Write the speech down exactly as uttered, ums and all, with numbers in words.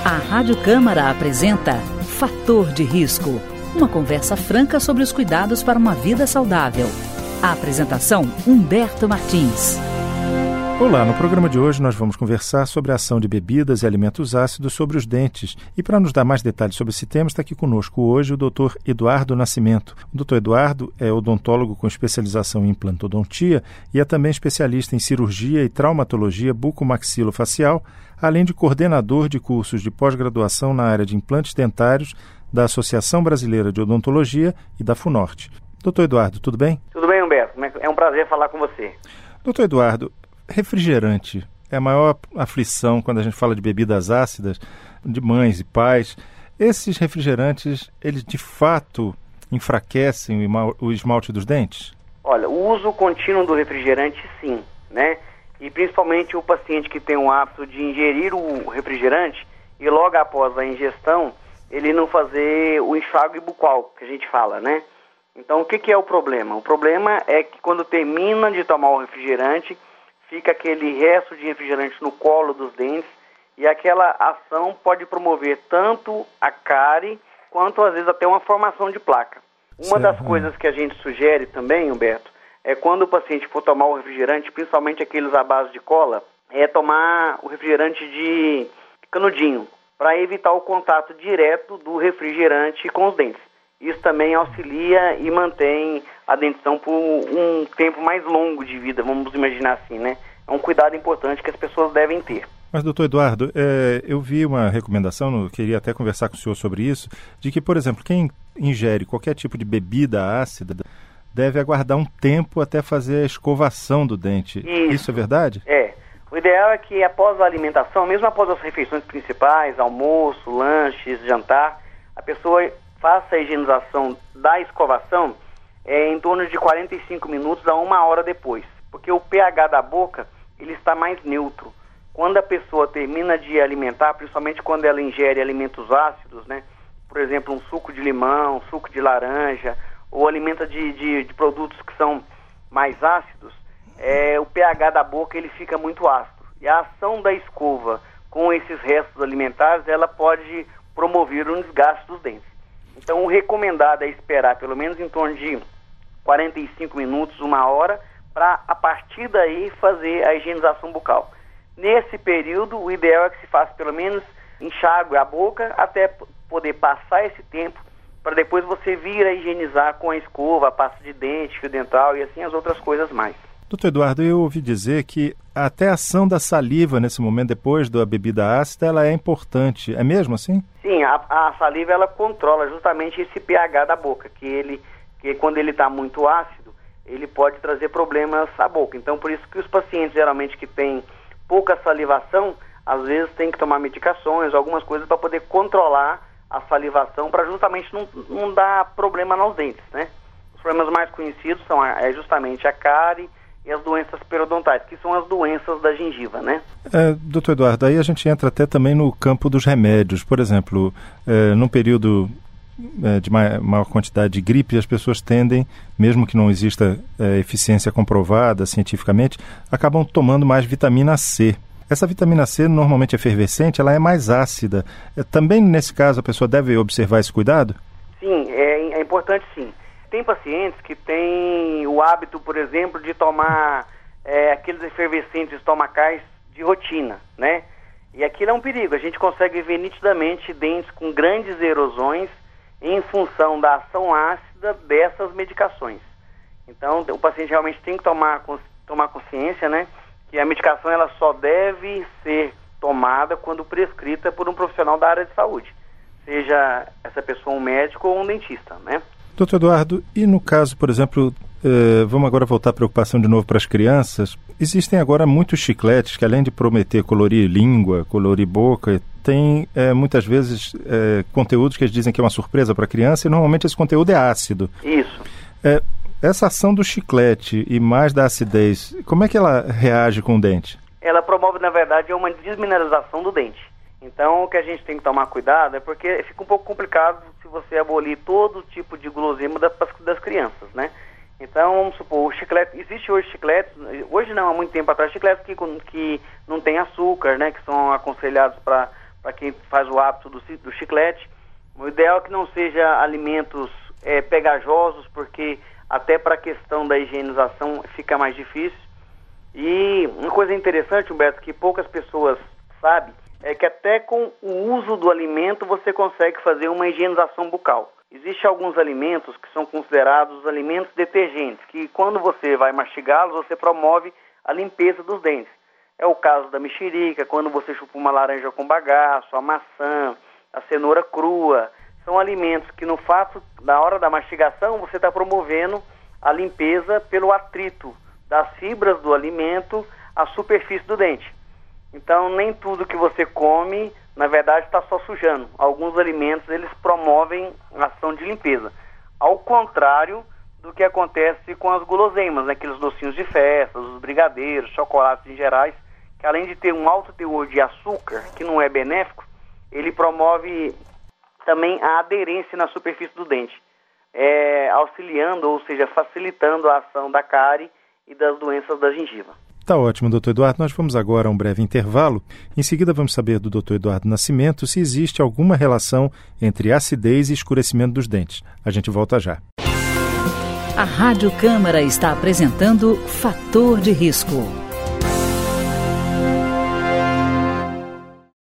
A Rádio Câmara apresenta Fator de Risco, uma conversa franca sobre os cuidados para uma vida saudável. A apresentação, Humberto Martins. Olá, no programa de hoje nós vamos conversar sobre a ação de bebidas e alimentos ácidos sobre os dentes. E para nos dar mais detalhes sobre esse tema, está aqui conosco hoje o doutor Eduardo Nascimento. O doutor Eduardo é odontólogo com especialização em implantodontia e é também especialista em cirurgia e traumatologia bucomaxilofacial, além de coordenador de cursos de pós-graduação na área de implantes dentários da Associação Brasileira de Odontologia e da FUNORTE. doutor Eduardo, tudo bem? Tudo bem, Humberto. É um prazer falar com você. doutor Eduardo, refrigerante é a maior aflição quando a gente fala de bebidas ácidas, de mães e pais. Esses refrigerantes, eles de fato enfraquecem o esmalte dos dentes? Olha, o uso contínuo do refrigerante, sim, né? E principalmente o paciente que tem o hábito de ingerir o refrigerante e logo após a ingestão, ele não fazer o enxágue bucal, que a gente fala, né? Então, o que, que é o problema? O problema é que quando termina de tomar o refrigerante, fica aquele resto de refrigerante no colo dos dentes e aquela ação pode promover tanto a cárie quanto às vezes até uma formação de placa. Uma das coisas que a gente sugere também, Humberto, é quando o paciente for tomar o refrigerante, principalmente aqueles à base de cola, é tomar o refrigerante de canudinho, para evitar o contato direto do refrigerante com os dentes. Isso também auxilia e mantém a dentição por um tempo mais longo de vida, vamos imaginar assim, né? É um cuidado importante que as pessoas devem ter. Mas, doutor Eduardo, é, eu vi uma recomendação, eu queria até conversar com o senhor sobre isso, de que, por exemplo, quem ingere qualquer tipo de bebida ácida deve aguardar um tempo até fazer a escovação do dente. Isso, isso é verdade? É. O ideal é que após a alimentação, mesmo após as refeições principais, almoço, lanches, jantar, a pessoa faça a higienização da escovação é, em torno de quarenta e cinco minutos a uma hora depois, porque o pH da boca ele está mais neutro. Quando a pessoa termina de alimentar, principalmente quando ela ingere alimentos ácidos, né, por exemplo, um suco de limão, suco de laranja, ou alimenta de, de, de produtos que são mais ácidos, é, o pH da boca ele fica muito ácido. E a ação da escova com esses restos alimentares, ela pode promover um desgaste dos dentes. Então, o recomendado é esperar pelo menos em torno de quarenta e cinco minutos, uma hora, para a partir daí fazer a higienização bucal. Nesse período, o ideal é que se faça pelo menos enxágue a boca até poder passar esse tempo, para depois você vir a higienizar com a escova, a pasta de dente, fio dental e assim as outras coisas mais. doutor Eduardo, eu ouvi dizer que até a ação da saliva nesse momento, depois da bebida ácida, ela é importante. É mesmo assim? Sim, a, a saliva ela controla justamente esse pH da boca, que ele, que quando ele está muito ácido, ele pode trazer problemas à boca. Então, por isso que os pacientes, geralmente, que têm pouca salivação, às vezes tem que tomar medicações, algumas coisas para poder controlar a salivação, para justamente não, não dar problema nos dentes, né? Os problemas mais conhecidos são a, é justamente a cárie e as doenças periodontais, que são as doenças da gengiva, né? É, doutor Eduardo, aí a gente entra até também no campo dos remédios. Por exemplo, é, num período é, de maior, maior quantidade de gripe, as pessoas tendem, mesmo que não exista é, eficiência comprovada cientificamente, acabam tomando mais vitamina C. Essa vitamina C, normalmente efervescente, ela é mais ácida. É, também nesse caso a pessoa deve observar esse cuidado? Sim, é, é importante sim. Tem pacientes que têm o hábito, por exemplo, de tomar é, aqueles efervescentes estomacais de rotina, né? E aquilo é um perigo. A gente consegue ver nitidamente dentes com grandes erosões em função da ação ácida dessas medicações. Então, o paciente realmente tem que tomar, tomar consciência, né? Que a medicação ela só deve ser tomada quando prescrita por um profissional da área de saúde. Seja essa pessoa um médico ou um dentista, né? doutor Eduardo, e no caso, por exemplo, eh, vamos agora voltar a preocupação de novo para as crianças. Existem agora muitos chicletes que, além de prometer colorir língua, colorir boca, tem eh, muitas vezes eh, conteúdos que eles dizem que é uma surpresa para a criança e normalmente esse conteúdo é ácido. Isso. Eh, essa ação do chiclete e mais da acidez, como é que ela reage com o dente? Ela promove, na verdade, uma desmineralização do dente. Então, o que a gente tem que tomar cuidado é porque fica um pouco complicado se você abolir todo tipo de guloseima das, das crianças, né? Então, vamos supor, o chiclete, existe hoje chicletes, hoje não, há muito tempo atrás, chicletes que, que não tem açúcar, né? Que são aconselhados para para quem faz o hábito do, do chiclete. O ideal é que não seja alimentos é, pegajosos, porque até para a questão da higienização fica mais difícil. E uma coisa interessante, Humberto, que poucas pessoas sabem, é que até com o uso do alimento você consegue fazer uma higienização bucal. Existem alguns alimentos que são considerados alimentos detergentes, que quando você vai mastigá-los, você promove a limpeza dos dentes. É o caso da mexerica, quando você chupa uma laranja com bagaço, a maçã, a cenoura crua. São alimentos que no fato, na hora da mastigação, você está promovendo a limpeza pelo atrito das fibras do alimento à superfície do dente. Então, nem tudo que você come, na verdade, está só sujando. Alguns alimentos, eles promovem a ação de limpeza. Ao contrário do que acontece com as guloseimas, né? Aqueles docinhos de festas, os brigadeiros, chocolates em gerais, que além de ter um alto teor de açúcar, que não é benéfico, ele promove também a aderência na superfície do dente, é, auxiliando, ou seja, facilitando a ação da cárie e das doenças da gengiva. Tá ótimo, doutor Eduardo. Nós vamos agora a um breve intervalo. Em seguida, vamos saber do doutor Eduardo Nascimento se existe alguma relação entre acidez e escurecimento dos dentes. A gente volta já. A Rádio Câmara está apresentando Fator de Risco.